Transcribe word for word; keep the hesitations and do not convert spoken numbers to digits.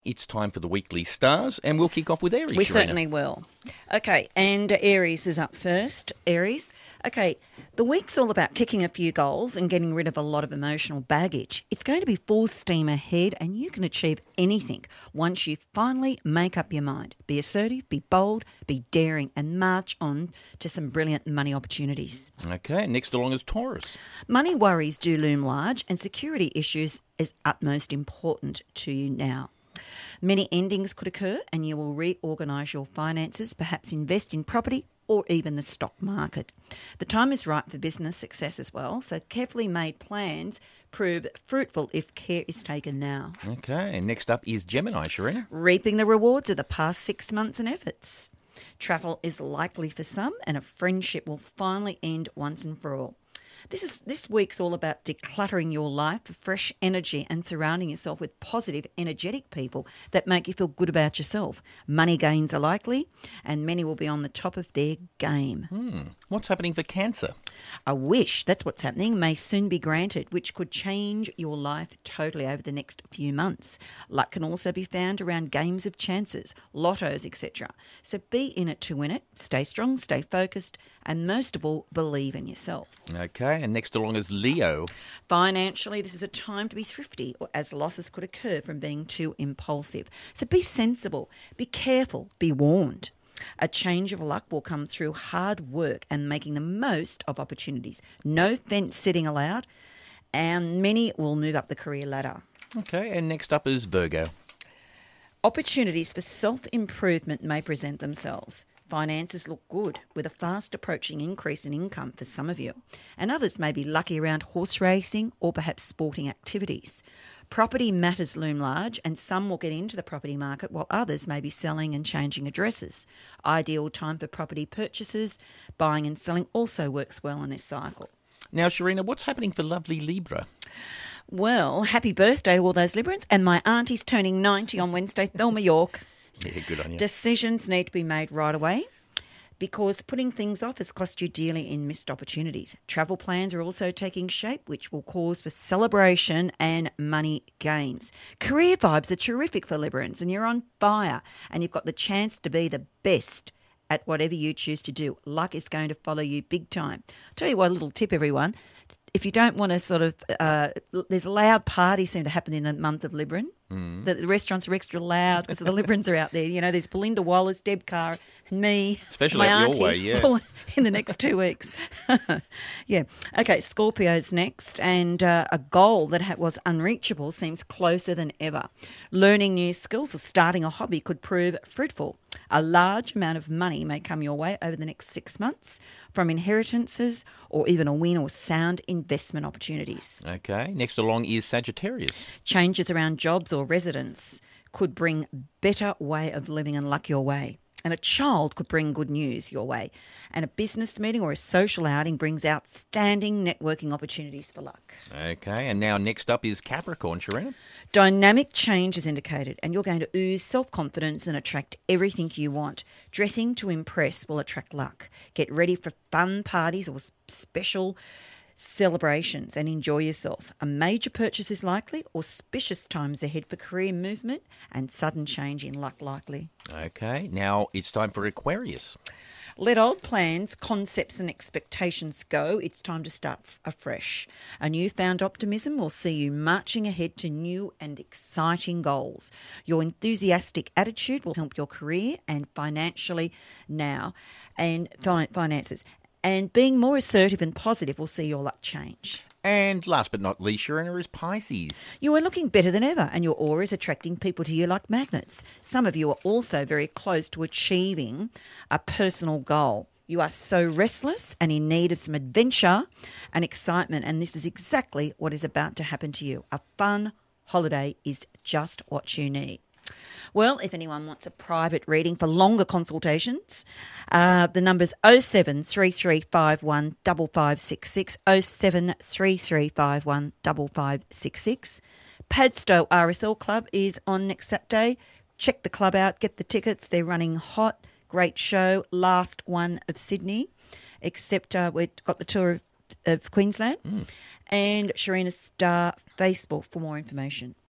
It's time for the weekly stars, and we'll kick off with Aries. We Sharina. certainly will. Okay, and Aries is up first. Aries. Okay, the week's all about kicking a few goals and getting rid of a lot of emotional baggage. It's going to be full steam ahead, and you can achieve anything once you finally make up your mind. Be assertive, be bold, be daring, and march on to some brilliant money opportunities. Okay, next along is Taurus. Money worries do loom large, and security issues is utmost important to you now. Many endings could occur and you will reorganise your finances, perhaps invest in property or even the stock market. The time is right for business success as well, so carefully made plans prove fruitful if care is taken now. Okay, and next up is Gemini, Sharina. Reaping the rewards of the past six months and efforts. Travel is likely for some and a friendship will finally end once and for all. This is this week's all about decluttering your life for fresh energy and surrounding yourself with positive, energetic people that make you feel good about yourself. Money gains are likely, and many will be on the top of their game. Hmm. What's happening for Cancer? A wish, that's what's happening, may soon be granted, which could change your life totally over the next few months. Luck can also be found around games of chances, lottos, et cetera. So be in it to win it, stay strong, stay focused, and most of all, believe in yourself. Okay, and next along is Leo. Financially, this is a time to be thrifty, as losses could occur from being too impulsive. So be sensible, be careful, be warned. A change of luck will come through hard work and making the most of opportunities. No fence sitting allowed, and many will move up the career ladder. Okay, and next up is Virgo. Opportunities for self-improvement may present themselves. Finances look good, with a fast approaching increase in income for some of you, and others may be lucky around horse racing or perhaps sporting activities. Property matters loom large, and some will get into the property market while others may be selling and changing addresses. Ideal time for property purchases, buying and selling also works well in this cycle. Now, Sharina, what's happening for lovely Libra? Well, happy birthday to all those Librans, and my auntie's turning ninety on Wednesday, Thelma York. Yeah, good on you. Decisions need to be made right away because putting things off has cost you dearly in missed opportunities. Travel plans are also taking shape, which will cause for celebration and money gains. Career vibes are terrific for Librans, and you're on fire, and you've got the chance to be the best at whatever you choose to do. Luck is going to follow you big time. I'll tell you what, a little tip, everyone. If you don't want to sort of, uh, there's loud parties seem to happen in the month of Libran. Mm. The, the restaurants are extra loud because the Librans are out there. You know, there's Belinda Wallace, Deb Carr, and me. Especially my at auntie, your way, yeah. in the next two weeks. Yeah. Okay, Scorpio's next. And uh, a goal that ha- was unreachable seems closer than ever. Learning new skills or starting a hobby could prove fruitful. A large amount of money may come your way over the next six months from inheritances or even a win or sound investment opportunities. Okay, next along is Sagittarius. Changes around jobs or residence could bring better way of living and luck your way. And a child could bring good news your way. And a business meeting or a social outing brings outstanding networking opportunities for luck. Okay, and now next up is Capricorn, Sharina. Dynamic change is indicated, and you're going to ooze self-confidence and attract everything you want. Dressing to impress will attract luck. Get ready for fun parties or special celebrations and enjoy yourself. A major purchase is likely, auspicious times ahead for career movement and sudden change in luck likely. Okay, now it's time for Aquarius. Let old plans, concepts and expectations go. It's time to start f- afresh. A newfound optimism will see you marching ahead to new and exciting goals. Your enthusiastic attitude will help your career and financially now and fi- finances. And being more assertive and positive will see your luck change. And last but not least, Sharina, is Pisces. You are looking better than ever, and your aura is attracting people to you like magnets. Some of you are also very close to achieving a personal goal. You are so restless and in need of some adventure and excitement, and this is exactly what is about to happen to you. A fun holiday is just what you need. Well, if anyone wants a private reading for longer consultations, uh, the number's oh seven three three five one five five six six, oh seven three three five one five five six six. Padstow R S L Club is on next Saturday. Check the club out, get the tickets. They're running hot. Great show. Last one of Sydney, except uh, we've got the tour of, of Queensland. Mm. And Sharina Star Facebook for more information.